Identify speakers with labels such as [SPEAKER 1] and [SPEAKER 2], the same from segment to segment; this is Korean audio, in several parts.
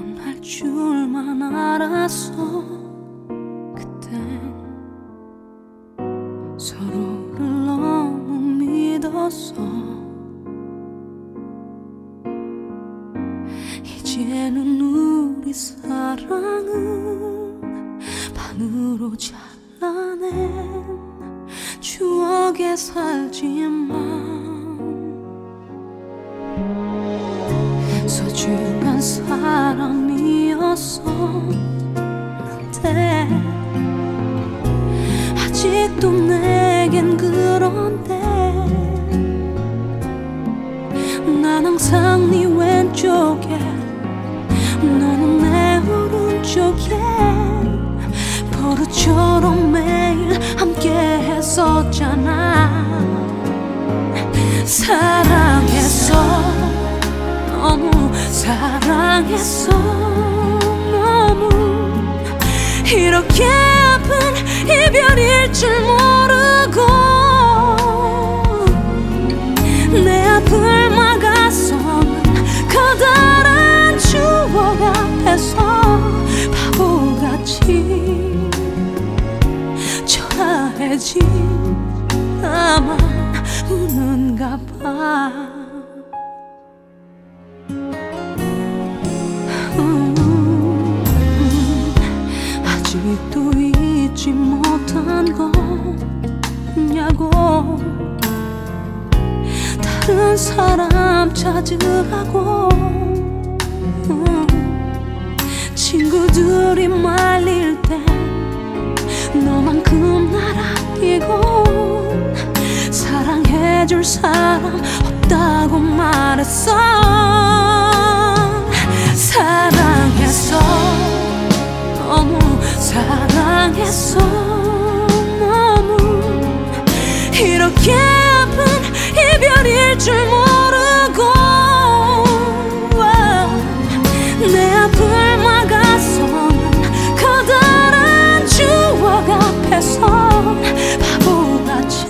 [SPEAKER 1] 할 줄만 알았어. 그땐 서로를 너무 믿었어. 이제는 우리 사랑은 반으로 잘라낸 추억에 살지만 소중한 사람이었어. 근데 아직도 내겐 그런데 난 항상 네 왼쪽에 너는 내 오른쪽에 버릇처럼 매일 함께 했었잖아. 사랑했어, 너무 사랑했어. 너무 이렇게 아픈 이별일 줄 모르고 내 앞을 막아서는 커다란 추억 앞에서 바보같이 초라해진 나만 우는가 봐. 아직도 잊지 못한 거냐고. 다른 사람 찾으라고 친구들이 말릴 때 너만큼 날 아끼고 사랑해줄 사람 없다고 말했어. 사랑했어, 너무 사랑했어. 너무 이렇게 아픈 이별일 줄 모르고 내 앞을 막아서는 커다란 추억 앞에서 바보같이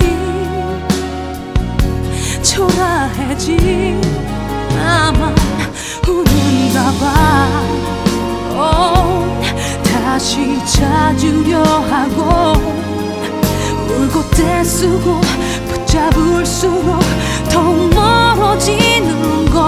[SPEAKER 1] 초라해진 나만 우는가 봐. 다시 찾으려 하고 울고 떼쓰고 붙잡을수록 더욱 멀어지는 것.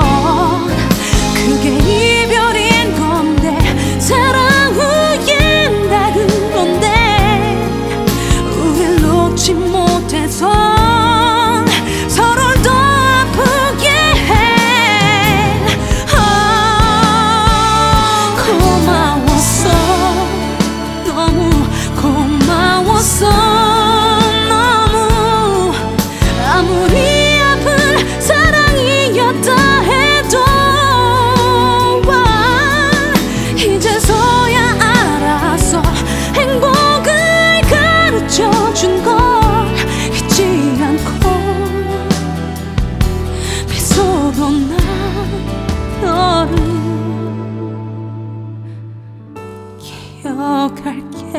[SPEAKER 1] 그게 이별인 건데 사랑 후엔 다 그런데 우릴 놓지 못해서 서로를 더 아프게 해. 고마웠어, 너무 고마웠어. 너무 아무리 아픈 사랑이었다 해도 이제서야 알았어. 행복을 가르쳐준 걸 잊지 않고 미소로 난 너를 기억할게.